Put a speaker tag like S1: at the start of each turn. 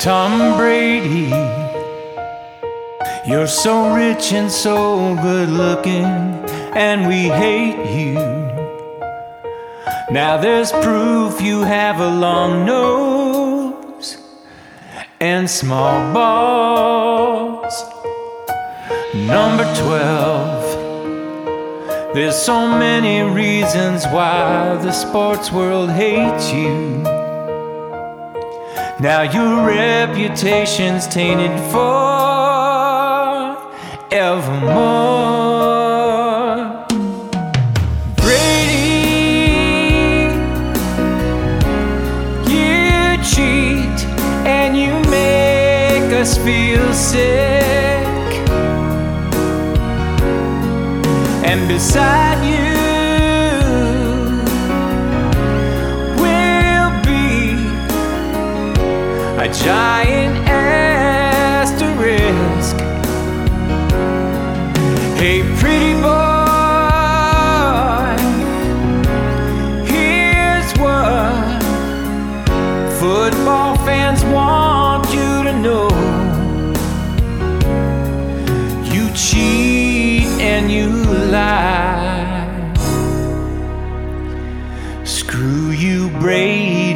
S1: Tom Brady, you're so rich and so good looking, and we hate you. Now there's proof you have a long nose and small balls. Number 12, there's so many reasons why the sports world hates you. Now your reputation's tainted forevermore. Brady, you cheat and you make us feel sick. And beside you a giant asterisk. Hey, pretty boy, here's what football fans want you to know. You cheat and you lie. Screw you, Brady.